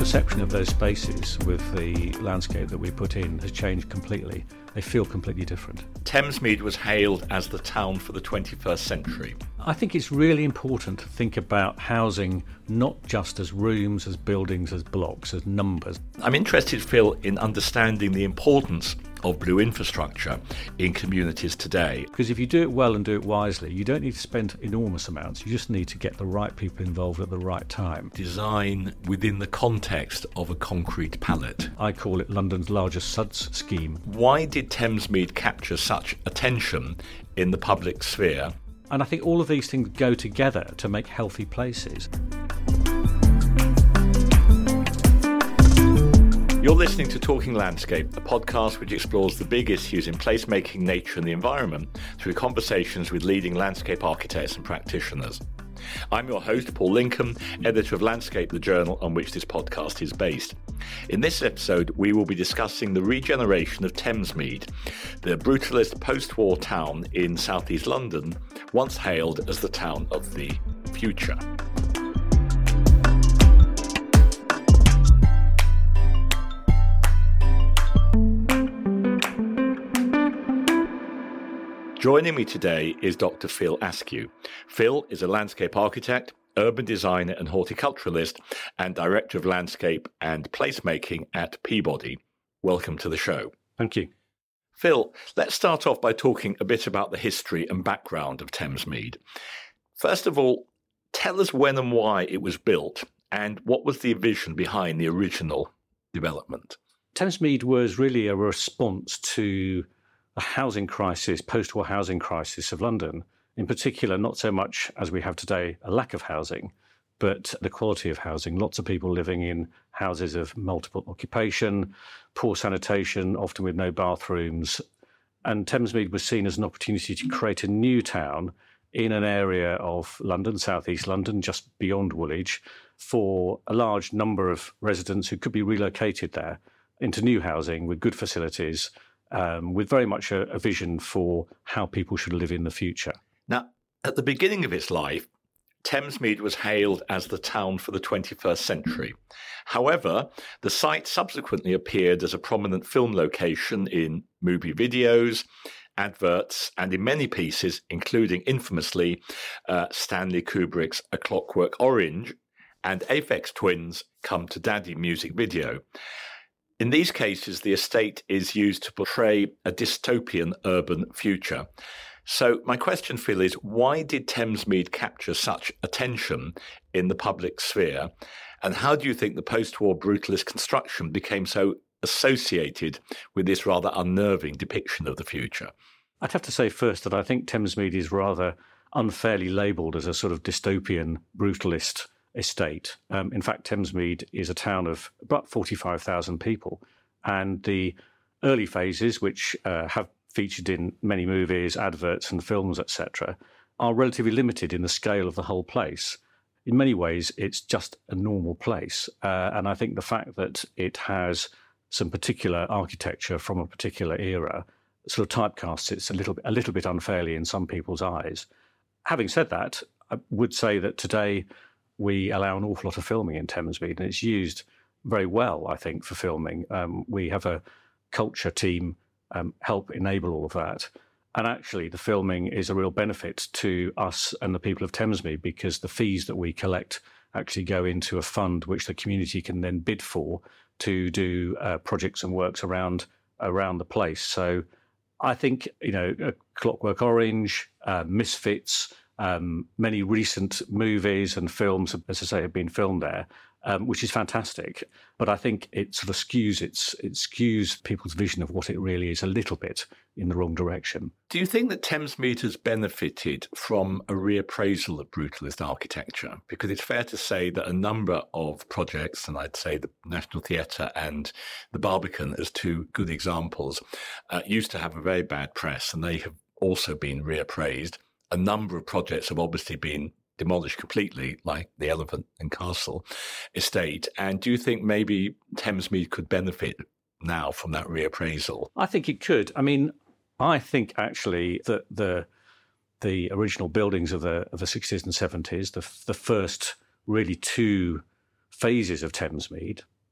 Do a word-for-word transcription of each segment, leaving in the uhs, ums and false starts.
perception of those spaces with the landscape that we put in has changed completely. They feel completely different. Thamesmead was hailed as the town for the twenty-first century. I think it's really important to think about housing not just as rooms, as buildings, as blocks, as numbers. I'm interested, Phil, in understanding the importance of blue infrastructure in communities today. Because if you do it well and do it wisely, you don't need to spend enormous amounts. You just need to get the right people involved at the right time. Design within the context of a concrete palette. I call it London's largest suds scheme. Why did Thamesmead capture such attention in the public sphere? And I think all of these things go together to make healthy places. You're listening to Talking Landscape, a podcast which explores the big issues in placemaking, nature and the environment through conversations with leading landscape architects and practitioners. I'm your host, Paul Lincoln, editor of Landscape, the journal on which this podcast is based. In this episode, we will be discussing the regeneration of Thamesmead, the brutalist post-war town in southeast London, once hailed as the town of the future. Joining me today is Doctor Phil Askew. Phil is a landscape architect, urban designer and horticulturalist, and director of landscape and placemaking at Peabody. Welcome to the show. Thank you. Phil, let's start off by talking a bit about the history and background of Thamesmead. First of all, tell us when and why it was built, and what was the vision behind the original development? Thamesmead was really a response to the housing crisis, post-war housing crisis of London, in particular, not so much as we have today, a lack of housing, but the quality of housing. Lots of people living in houses of multiple occupation, poor sanitation, often with no bathrooms. And Thamesmead was seen as an opportunity to create a new town in an area of London, southeast London, just beyond Woolwich, for a large number of residents who could be relocated there into new housing with good facilities, Um, with very much a, a vision for how people should live in the future. Now, at the beginning of its life, Thamesmead was hailed as the town for the twenty-first century. However, the site subsequently appeared as a prominent film location in movie videos, adverts, and in many pieces, including infamously uh, Stanley Kubrick's A Clockwork Orange and Aphex Twins' Come to Daddy music video. In these cases, the estate is used to portray a dystopian urban future. So my question, Phil, is why did Thamesmead capture such attention in the public sphere? And how do you think the post-war brutalist construction became so associated with this rather unnerving depiction of the future? I'd have to say first that I think Thamesmead is rather unfairly labelled as a sort of dystopian brutalist estate. Um, in fact, Thamesmead is a town of about forty-five thousand people. And the early phases, which uh, have featured in many movies, adverts and films, et cetera, are relatively limited in the scale of the whole place. In many ways, it's just a normal place. Uh, and I think the fact that it has some particular architecture from a particular era sort of typecasts it a little, a little bit unfairly in some people's eyes. Having said that, I would say that today we allow an awful lot of filming in Thamesmead, and it's used very well, I think, for filming. Um, we have a culture team um, help enable all of that. And actually, the filming is a real benefit to us and the people of Thamesmead, because the fees that we collect actually go into a fund which the community can then bid for to do uh, projects and works around around the place. So I think, you know, A Clockwork Orange, uh, Misfits, Um, many recent movies and films, as I say, have been filmed there, um, which is fantastic. But I think it sort of skews its, it skews people's vision of what it really is a little bit in the wrong direction. Do you think that Thamesmead has benefited from a reappraisal of brutalist architecture? Because it's fair to say that a number of projects, and I'd say the National Theatre and the Barbican as two good examples, uh, used to have a very bad press, and they have also been reappraised. A number of projects have obviously been demolished completely, like the Elephant and Castle estate. And do you think maybe Thamesmead could benefit now from that reappraisal? I think it could. I mean, I think actually that the the original buildings of the of the sixties and seventies, the the first really two phases of Thamesmead,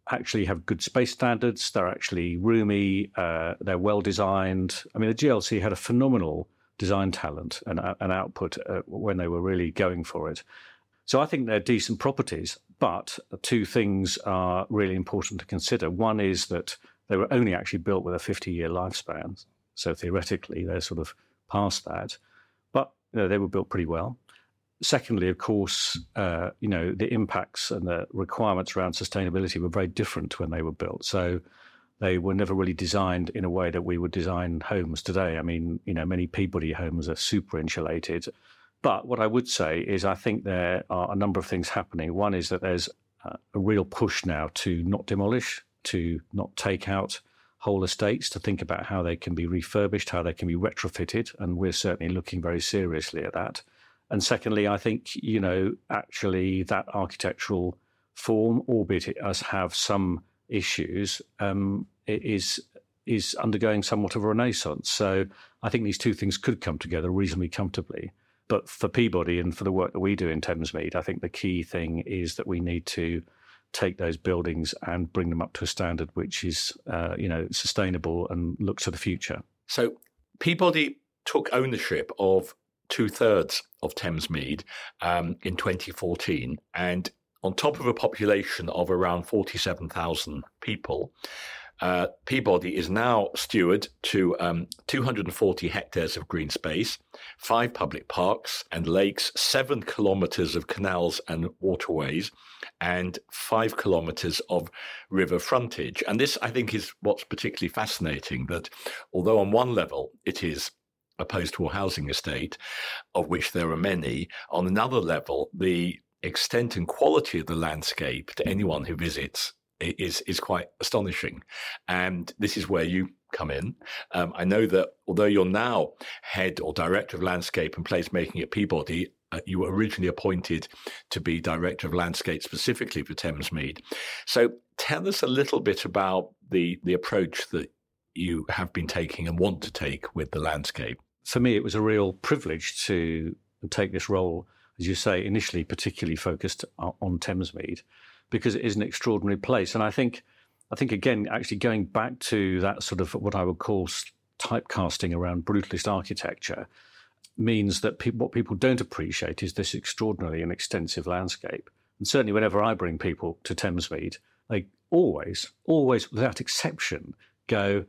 actually have good space standards. They're actually roomy. Uh, they're well designed. I mean, the G L C had a phenomenal design talent and an output uh, when they were really going for it. So I think they're decent properties, but two things are really important to consider. One is that they were only actually built with a fifty-year lifespan. So theoretically, they're sort of past that. But you know, they were built pretty well. Secondly, of course, uh, you know, the impacts and the requirements around sustainability were very different when they were built. So they were never really designed in a way that we would design homes today. I mean, you know, many Peabody homes are super insulated. But what I would say is I think there are a number of things happening. One is that there's a real push now to not demolish, to not take out whole estates, to think about how they can be refurbished, how they can be retrofitted. And we're certainly looking very seriously at that. And secondly, I think, you know, actually that architectural form, albeit it does have some issues, um, is is undergoing somewhat of a renaissance. So I think these two things could come together reasonably comfortably. But for Peabody and for the work that we do in Thamesmead, I think the key thing is that we need to take those buildings and bring them up to a standard which is, uh, you know, sustainable and looks to the future. So Peabody took ownership of two-thirds of Thamesmead um, in twenty fourteen, and on top of a population of around forty-seven thousand people, uh, Peabody is now steward to um, two hundred forty hectares of green space, five public parks and lakes, seven kilometres of canals and waterways, and five kilometres of river frontage. And this, I think, is what's particularly fascinating, that although on one level it is a post-war housing estate, of which there are many, on another level, the extent and quality of the landscape to anyone who visits is is quite astonishing. And this is where you come in. Um, I know that although you're now head or director of landscape and placemaking at Peabody, uh, you were originally appointed to be director of landscape specifically for Thamesmead. So tell us a little bit about the the approach that you have been taking and want to take with the landscape. For me, it was a real privilege to take this role, as you say, initially particularly focused on Thamesmead, because it is an extraordinary place. And I think, I think again, actually going back to that sort of what I would call typecasting around brutalist architecture means that pe- what people don't appreciate is this extraordinary and extensive landscape. And certainly whenever I bring people to Thamesmead, they always, always, without exception, go,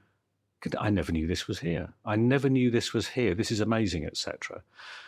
I never knew this was here. I never knew this was here. This is amazing, et cetera.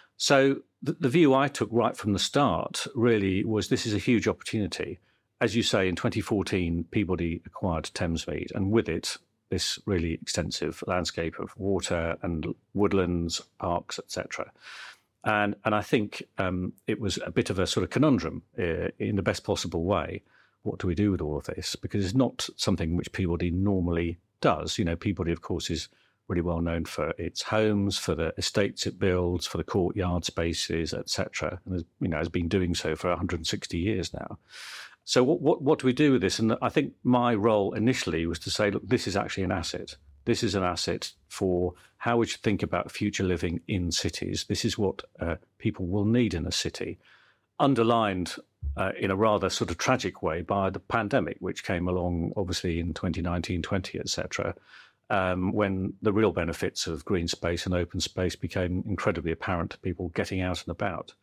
So the, the view I took right from the start really was this is a huge opportunity. As you say, in twenty fourteen, Peabody acquired Thamesmead, and with it, this really extensive landscape of water and woodlands, parks, et cetera. And and I think um, it was a bit of a sort of conundrum uh, in the best possible way. What do we do with all of this? Because it's not something which Peabody normally does. You know, Peabody, of course, is really well known for its homes, for the estates it builds, for the courtyard spaces, et cetera, and has, you know, has been doing so for one hundred sixty years now. So what, what what do we do with this? And I think my role initially was to say, look, this is actually an asset. This is an asset for how we should think about future living in cities. This is what uh, people will need in a city, underlined uh, in a rather sort of tragic way by the pandemic, which came along obviously in twenty nineteen, twenty, et cetera, um, when the real benefits of green space and open space became incredibly apparent to people getting out and about.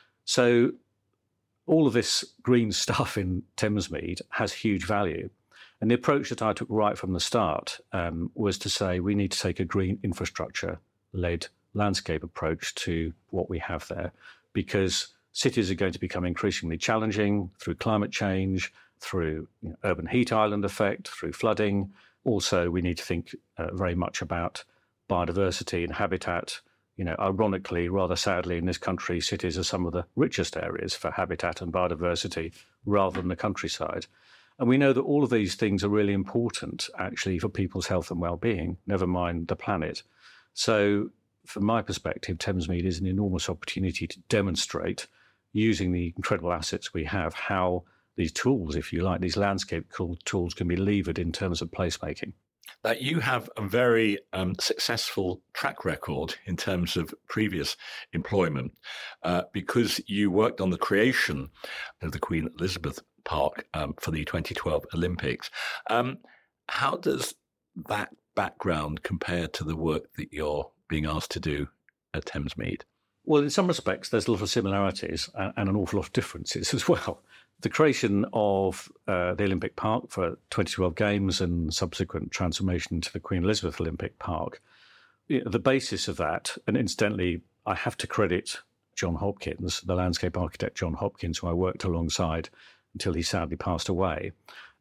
So all of this green stuff in Thamesmead has huge value. And the approach that I took right from the start um, was to say we need to take a green infrastructure-led landscape approach to what we have there, because cities are going to become increasingly challenging through climate change, through you know, urban heat island effect, through flooding. Also, we need to think uh, very much about biodiversity and habitat. You know, ironically, rather sadly, in this country, cities are some of the richest areas for habitat and biodiversity rather than the countryside. And we know that all of these things are really important, actually, for people's health and well-being, never mind the planet. So from my perspective, Thamesmead is an enormous opportunity to demonstrate, using the incredible assets we have, how these tools, if you like, these landscape tools can be levered in terms of placemaking. That you have a very um, successful track record in terms of previous employment, uh, because you worked on the creation of the Queen Elizabeth Park um, for the twenty twelve Olympics. Um, how does that background compare to the work that you're being asked to do at Thamesmead? Well, in some respects, there's a lot of similarities and an awful lot of differences as well. The creation of uh, the Olympic Park for twenty twelve Games and subsequent transformation into the Queen Elizabeth Olympic Park, the basis of that, and incidentally, I have to credit John Hopkins, the landscape architect John Hopkins, who I worked alongside until he sadly passed away.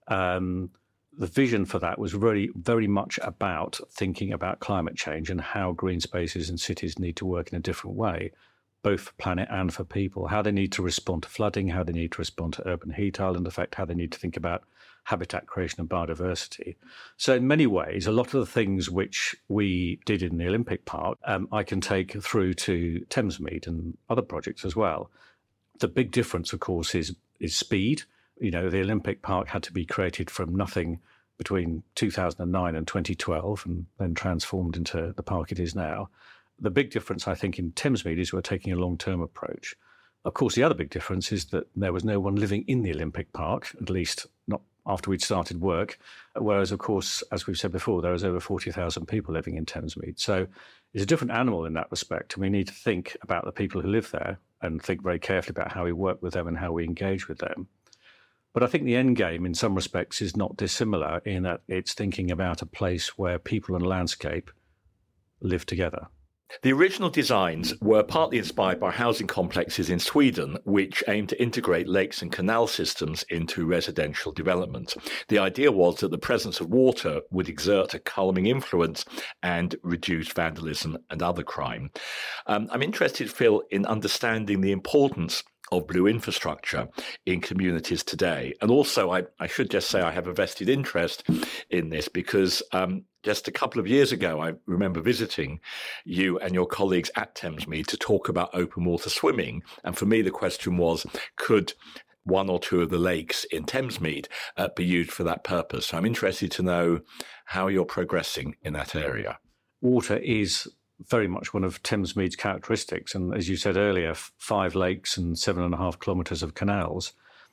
Um, the vision for that was really very much about thinking about climate change and how green spaces and cities need to work in a different way, both for planet and for people, how they need to respond to flooding, how they need to respond to urban heat island effect, how they need to think about habitat creation and biodiversity. So in many ways, a lot of the things which we did in the Olympic Park, um, I can take through to Thamesmead and other projects as well. The big difference, of course, is is speed. You know, the Olympic Park had to be created from nothing between two thousand nine and twenty twelve and then transformed into the park it is now. The big difference, I think, in Thamesmead is we're taking a long-term approach. Of course, the other big difference is that there was no one living in the Olympic Park, at least not after we'd started work, whereas, of course, as we've said before, there was over forty thousand people living in Thamesmead. So it's a different animal in that respect, and we need to think about the people who live there and think very carefully about how we work with them and how we engage with them. But I think the end game, in some respects, is not dissimilar in that it's thinking about a place where people and landscape live together. The original designs were partly inspired by housing complexes in Sweden, which aimed to integrate lakes and canal systems into residential development. The idea was that the presence of water would exert a calming influence and reduce vandalism and other crime. Um, I'm interested, Phil, in understanding the importance of blue infrastructure in communities today. And also, I, I should just say I have a vested interest in this because um, just a couple of years ago, I remember visiting you and your colleagues at Thamesmead to talk about open water swimming. And for me, the question was, could one or two of the lakes in Thamesmead uh, be used for that purpose? So I'm interested to know how you're progressing in that area. Water is very much one of Thamesmead's characteristics. And as you said earlier, five lakes and seven and a half kilometres of canals.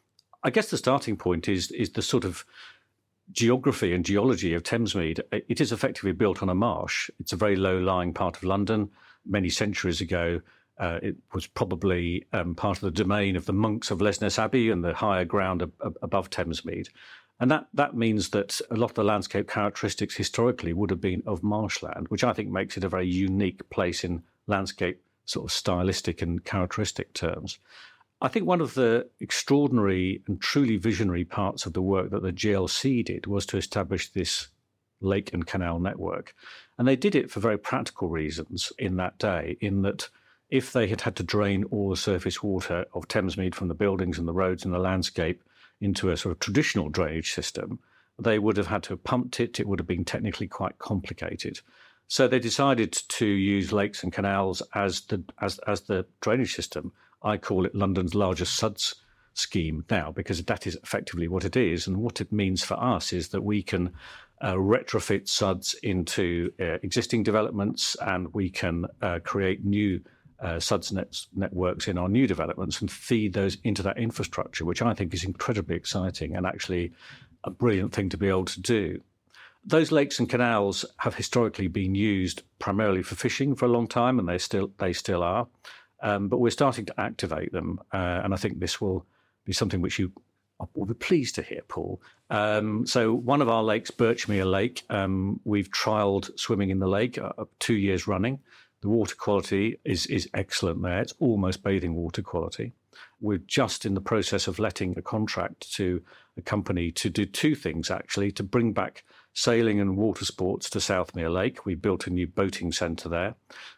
I guess the starting point is is the sort of geography and geology of Thamesmead. It is effectively built on a marsh. It's a very low-lying part of London. Many centuries ago, uh, it was probably um, part of the domain of the monks of Lesnes Abbey and the higher ground ab- above Thamesmead. And that, that means that a lot of the landscape characteristics historically would have been of marshland, which I think makes it a very unique place in landscape sort of stylistic and characteristic terms. I think one of the extraordinary and truly visionary parts of the work that the G L C did was to establish this lake and canal network. And they did it for very practical reasons in that day, in that if they had had to drain all the surface water of Thamesmead from the buildings and the roads and the landscape into a sort of traditional drainage system, they would have had to have pumped it. It would have been technically quite complicated. So they decided to use lakes and canals as the as as the drainage system. I call it London's largest suds scheme now, because that is effectively what it is. And what it means for us is that we can uh, retrofit suds into uh, existing developments, and we can uh, create new Uh, suds nets, networks in our new developments and feed those into that infrastructure, which I think is incredibly exciting and actually a brilliant thing to be able to do. Those lakes and canals have historically been used primarily for fishing for a long time, and they still they still are. Um, but we're starting to activate them, uh, and I think this will be something which you will be pleased to hear, Paul. Um, so one of our lakes, Birchmere Lake, um, we've trialled swimming in the lake uh, two years running. The water quality is is excellent there. It's almost bathing water quality. We're just in the process of letting a contract to a company to do two things, actually, to bring back sailing and water sports to Southmere Lake. We built a new boating centre there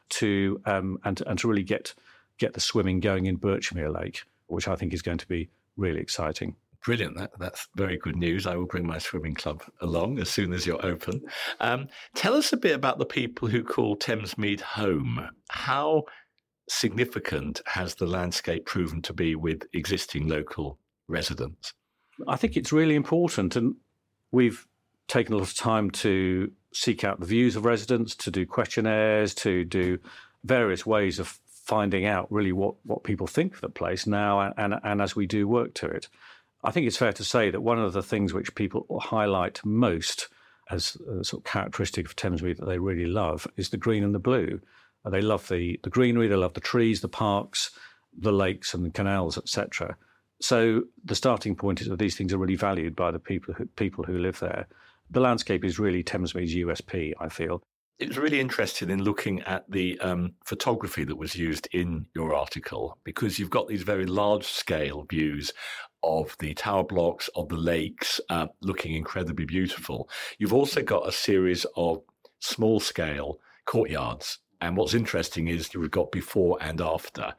to um, and, and to really get, get the swimming going in Birchmere Lake, which I think is going to be really exciting. Brilliant. That, that's very good news. I will bring my swimming club along as soon as you're open. Um, tell us a bit about the people who call Thamesmead home. How significant has the landscape proven to be with existing local residents? I think it's really important, and we've taken a lot of time to seek out the views of residents, to do questionnaires, to do various ways of finding out really what, what people think of the place now and, and, and as we do work to it. I think it's fair to say that one of the things which people highlight most as a sort of characteristic of Thamesmead that they really love is the green and the blue. They love the, the greenery, they love the trees, the parks, the lakes and the canals, et cetera. So the starting point is that these things are really valued by the people who, people who live there. The landscape is really Thamesmead's U S P, I feel. It was really interesting in looking at the um, photography that was used in your article, because you've got these very large-scale views of the tower blocks, of the lakes, uh, looking incredibly beautiful. You've also got a series of small-scale courtyards. And what's interesting is you've got before and after.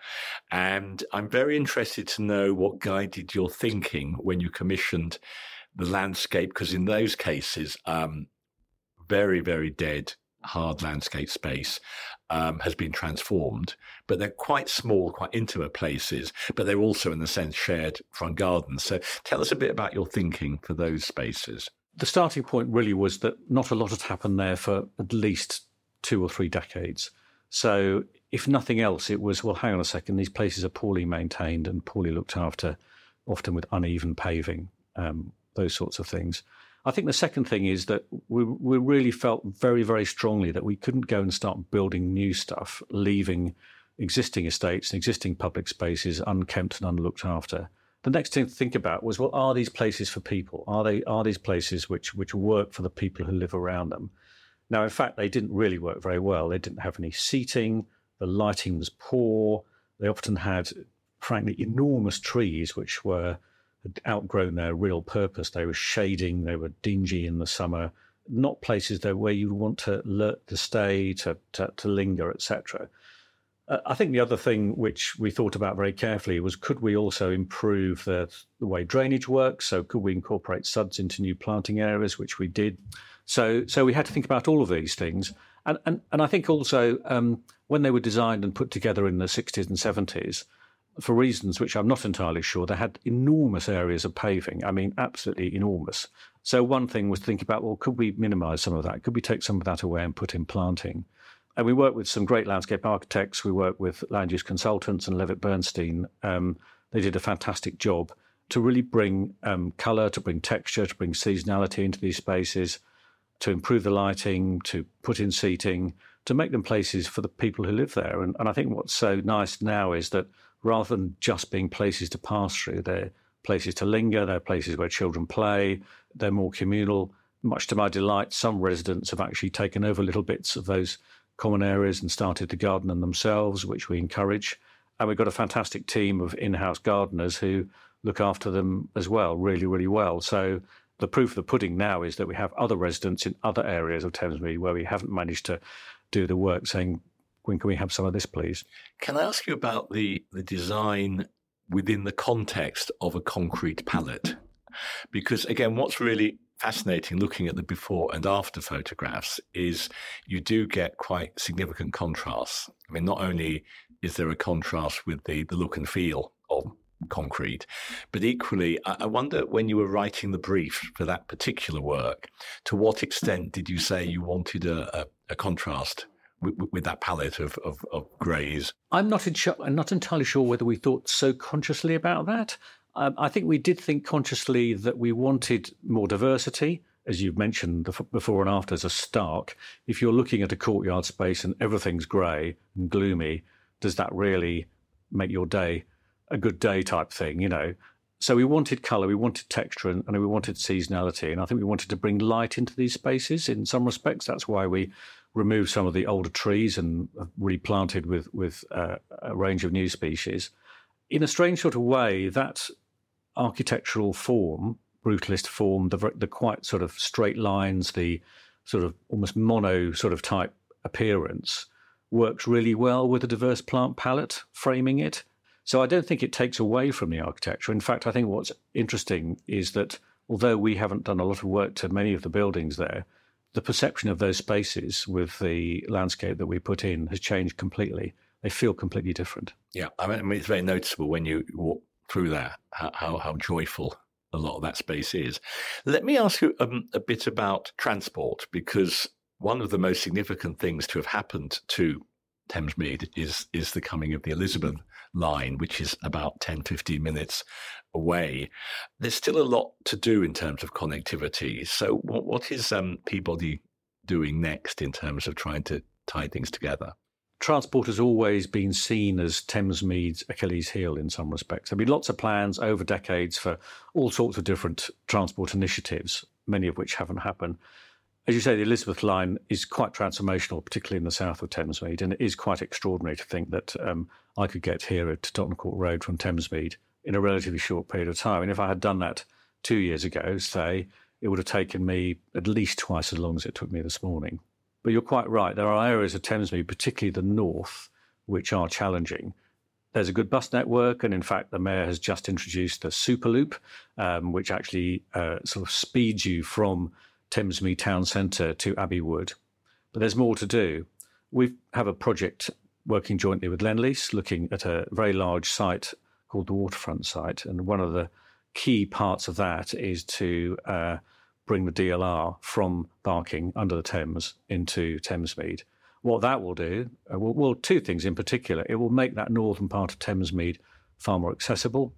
And I'm very interested to know what guided your thinking when you commissioned the landscape, because in those cases, um, very, very dead, hard landscape space um, has been transformed, but they're quite small, quite intimate places, but they're also, in a sense, shared front gardens. So tell us a bit about your thinking for those spaces. The starting point really was that not a lot had happened there for at least two or three decades. So if nothing else, it was, well, hang on a second, these places are poorly maintained and poorly looked after, often with uneven paving, um, those sorts of things. I think the second thing is that we, we really felt very, very strongly that we couldn't go and start building new stuff, leaving existing estates and existing public spaces unkempt and unlooked after. The next thing to think about was, well, are these places for people? Are they are these places which which work for the people who live around them? Now, in fact, they didn't really work very well. They didn't have any seating. The lighting was poor. They often had, frankly, enormous trees which were had outgrown their real purpose. They were shading. They were dingy in the summer. Not places though where you want to lurk to stay, to to, to linger, et cetera. Uh, I think the other thing which we thought about very carefully was, could we also improve the, the way drainage works? So could we incorporate suds into new planting areas, which we did. So so we had to think about all of these things. And and, and I think also um, when they were designed and put together in the sixties and seventies, for reasons which I'm not entirely sure, they had enormous areas of paving. I mean, absolutely enormous. So one thing was to think about, well, could we minimise some of that? Could we take some of that away and put in planting? And we worked with some great landscape architects. We worked with land use consultants and Levitt Bernstein. Um, they did a fantastic job to really bring um, colour, to bring texture, to bring seasonality into these spaces, to improve the lighting, to put in seating, to make them places for the people who live there. And, and I think what's so nice now is that rather than just being places to pass through, they're places to linger, they're places where children play, they're more communal. Much to my delight, some residents have actually taken over little bits of those common areas and started to garden them themselves, which we encourage. And we've got a fantastic team of in-house gardeners who look after them as well, really, really well. So the proof of the pudding now is that we have other residents in other areas of Thamesmead where we haven't managed to do the work saying, when can we have some of this, please? Can I ask you about the, the design within the context of a concrete palette? Because, again, what's really fascinating looking at the before and after photographs is you do get quite significant contrasts. I mean, not only is there a contrast with the, the look and feel of concrete, but equally, I, I wonder, when you were writing the brief for that particular work, to what extent did you say you wanted a, a, a contrast With, with that palette of, of, of greys? I'm not in sh- I'm not entirely sure whether we thought so consciously about that. Um, I think we did think consciously that we wanted more diversity. As you've mentioned, the f- before and after is a stark. If you're looking at a courtyard space and everything's grey and gloomy, does that really make your day a good day type thing, you know? So we wanted colour, we wanted texture, and, and we wanted seasonality. And I think we wanted to bring light into these spaces in some respects. That's why we removed some of the older trees and replanted with, with uh, a range of new species. In a strange sort of way, that architectural form, brutalist form, the, the quite sort of straight lines, the sort of almost mono sort of type appearance, works really well with a diverse plant palette framing it. So I don't think it takes away from the architecture. In fact, I think what's interesting is that although we haven't done a lot of work to many of the buildings there, the perception of those spaces with the landscape that we put in has changed completely. They feel completely different. Yeah, I mean, I mean it's very noticeable when you walk through there, how, how, how joyful a lot of that space is. Let me ask you um, a bit about transport, because one of the most significant things to have happened to Thamesmead is is the coming of the Elizabeth line, which is about ten, fifteen minutes away. There's still a lot to do in terms of connectivity. So what, what is um, Peabody doing next in terms of trying to tie things together? Transport has always been seen as Thamesmead's Achilles heel in some respects. There have been lots of plans over decades for all sorts of different transport initiatives, many of which haven't happened. As you say, the Elizabeth line is quite transformational, particularly in the south of Thamesmead, and it is quite extraordinary to think that um, I could get here at Tottenham Court Road from Thamesmead in a relatively short period of time. And if I had done that two years ago, say, it would have taken me at least twice as long as it took me this morning. But you're quite right. There are areas of Thamesmead, particularly the north, which are challenging. There's a good bus network, and in fact, the Mayor has just introduced the Superloop, um, which actually uh, sort of speeds you from Thamesmead town centre to Abbey Wood. But there's more to do. We have a project working jointly with Lendlease, looking at a very large site called the Waterfront site, and one of the key parts of that is to uh, bring the D L R from Barking under the Thames into Thamesmead. What that will do, uh, well, well, two things in particular. It will make that northern part of Thamesmead far more accessible.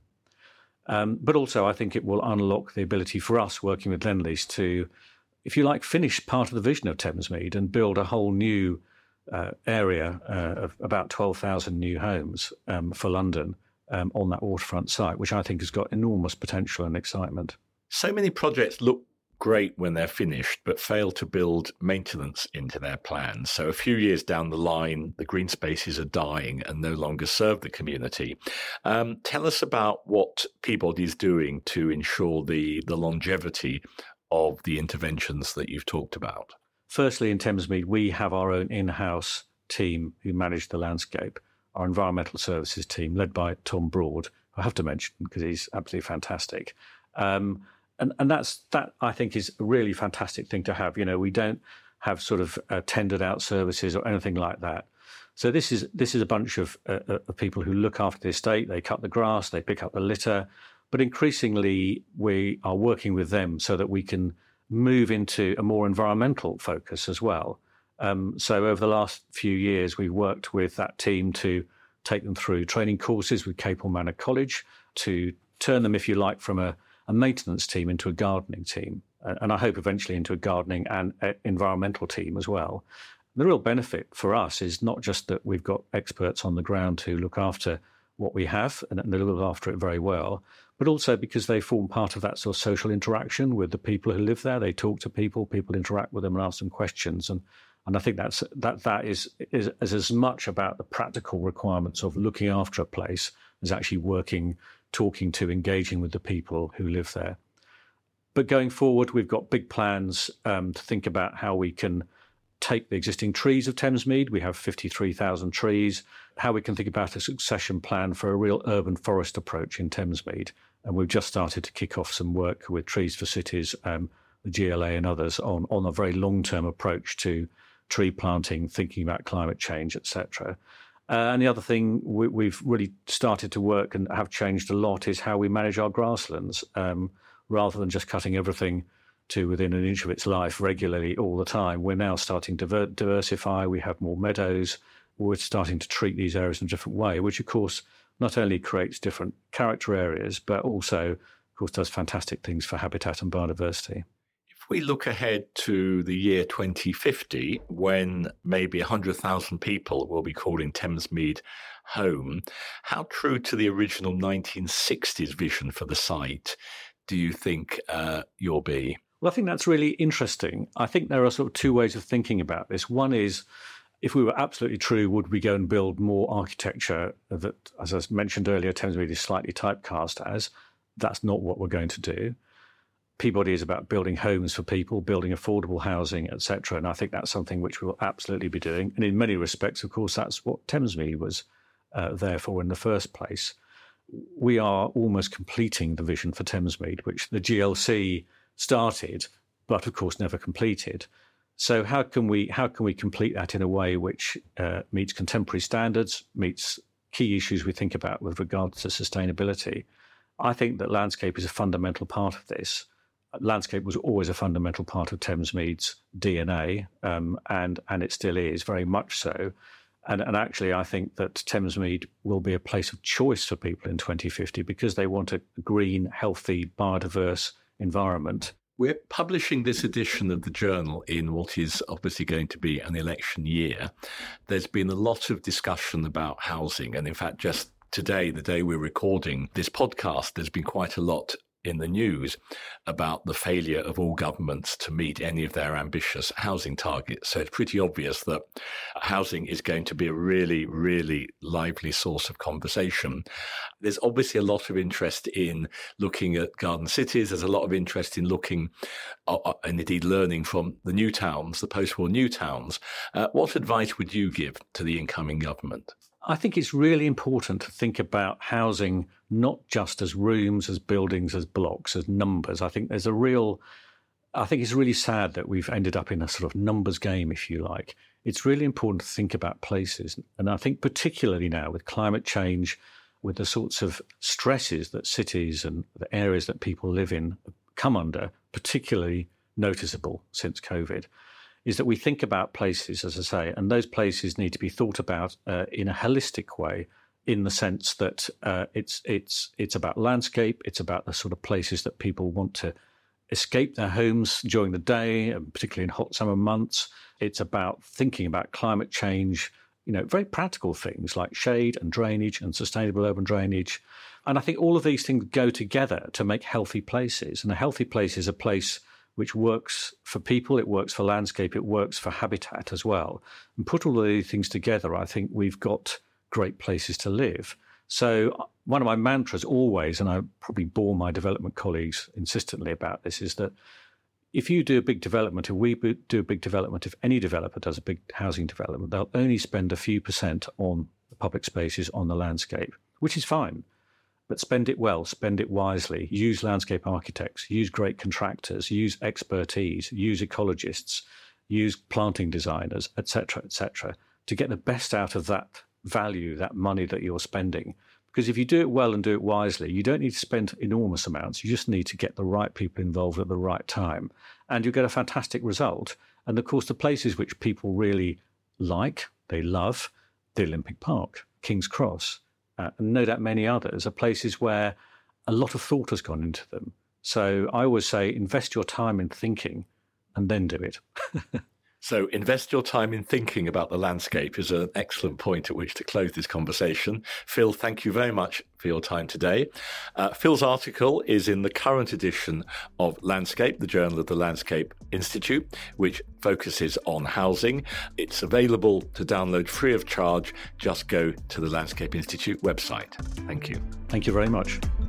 Um, but also, I think it will unlock the ability for us working with Lendlease to, if you like, finish part of the vision of Thamesmead and build a whole new uh, area uh, of about twelve thousand new homes um, for London um, on that waterfront site, which I think has got enormous potential and excitement. So many projects look great when they're finished, but fail to build maintenance into their plans. So a few years down the line, the green spaces are dying and no longer serve the community. Um, tell us about what Peabody is doing to ensure the, the longevity of the interventions that you've talked about. Firstly, in Thamesmead, we have our own in-house team who manage the landscape, our environmental services team, led by Tom Broad, I have to mention because he's absolutely fantastic. Um, And and that's that I think is a really fantastic thing to have. You know, we don't have sort of uh, tendered out services or anything like that. So this is this is a bunch of, uh, of people who look after the estate. They cut the grass, they pick up the litter, but increasingly we are working with them so that we can move into a more environmental focus as well. Um, so over the last few years, we've worked with that team to take them through training courses with Capel Manor College to turn them, if you like, from a a maintenance team into a gardening team, and I hope eventually into a gardening and environmental team as well. The real benefit for us is not just that we've got experts on the ground who look after what we have, and they look after it very well, but also because they form part of that sort of social interaction with the people who live there. They talk to people, people interact with them and ask them questions. And and I think that's that that is, is, is as much about the practical requirements of looking after a place as actually working, talking to, engaging with the people who live there. But going forward, we've got big plans um, to think about how we can take the existing trees of Thamesmead. We have fifty-three thousand trees, how we can think about a succession plan for a real urban forest approach in Thamesmead. And we've just started to kick off some work with Trees for Cities, um, the G L A and others on, on a very long-term approach to tree planting, thinking about climate change, et cetera. Uh, and the other thing we, we've really started to work and have changed a lot is how we manage our grasslands, um, rather than just cutting everything to within an inch of its life regularly all the time. We're now starting to diver- diversify. We have more meadows. We're starting to treat these areas in a different way, which, of course, not only creates different character areas, but also, of course, does fantastic things for habitat and biodiversity. If we look ahead to the year twenty fifty, when maybe one hundred thousand people will be calling Thamesmead home, how true to the original nineteen sixties vision for the site do you think uh, you'll be? Well, I think that's really interesting. I think there are sort of two ways of thinking about this. One is, if we were absolutely true, would we go and build more architecture that, as I mentioned earlier, Thamesmead is slightly typecast as? That's not what we're going to do. Peabody is about building homes for people, building affordable housing, et cetera. And I think that's something which we will absolutely be doing. And in many respects, of course, that's what Thamesmead was uh, there for in the first place. We are almost completing the vision for Thamesmead, which the G L C started, but of course never completed. So how can we how can we complete that in a way which uh, meets contemporary standards, meets key issues we think about with regards to sustainability? I think that landscape is a fundamental part of this. Landscape was always a fundamental part of Thamesmead's D N A, um, and and it still is very much so. And, and actually, I think that Thamesmead will be a place of choice for people in twenty fifty because they want a green, healthy, biodiverse environment. We're publishing this edition of the Journal in what is obviously going to be an election year. There's been a lot of discussion about housing. And in fact, just today, the day we're recording this podcast, there's been quite a lot in the news about the failure of all governments to meet any of their ambitious housing targets. So it's pretty obvious that housing is going to be a really, really lively source of conversation. There's obviously a lot of interest in looking at garden cities. There's a lot of interest in looking uh, and indeed learning from the new towns, the post-war new towns. Uh, what advice would you give to the incoming government? I think it's really important to think about housing not just as rooms, as buildings, as blocks, as numbers. I think there's a real, I think it's really sad that we've ended up in a sort of numbers game, if you like. It's really important to think about places. And I think particularly now with climate change, with the sorts of stresses that cities and the areas that people live in come under, particularly noticeable since COVID, is that we think about places, as I say, and those places need to be thought about uh, in a holistic way, in the sense that uh, it's it's it's about landscape, it's about the sort of places that people want to escape their homes during the day, and particularly in hot summer months. It's about thinking about climate change, you know, very practical things like shade and drainage and sustainable urban drainage. And I think all of these things go together to make healthy places. And a healthy place is a place which works for people, it works for landscape, it works for habitat as well. And put all of these things together, I think we've got great places to live. So one of my mantras always, and I probably bore my development colleagues insistently about this, is that if you do a big development, if we do a big development, if any developer does a big housing development, they'll only spend a few percent on the public spaces, on the landscape, which is fine. But spend it well, spend it wisely, use landscape architects, use great contractors, use expertise, use ecologists, use planting designers, et cetera, et cetera, to get the best out of that value, that money that you're spending. Because if you do it well and do it wisely, you don't need to spend enormous amounts. You just need to get the right people involved at the right time, and you get a fantastic result. And of course, the places which people really like, they love, the Olympic Park, King's Cross, uh, and no doubt many others, are places where a lot of thought has gone into them. So I always say, invest your time in thinking and then do it. So invest your time in thinking about the landscape is an excellent point at which to close this conversation. Phil, thank you very much for your time today. Uh, Phil's article is in the current edition of Landscape, the Journal of the Landscape Institute, which focuses on housing. It's available to download free of charge. Just go to the Landscape Institute website. Thank you. Thank you very much.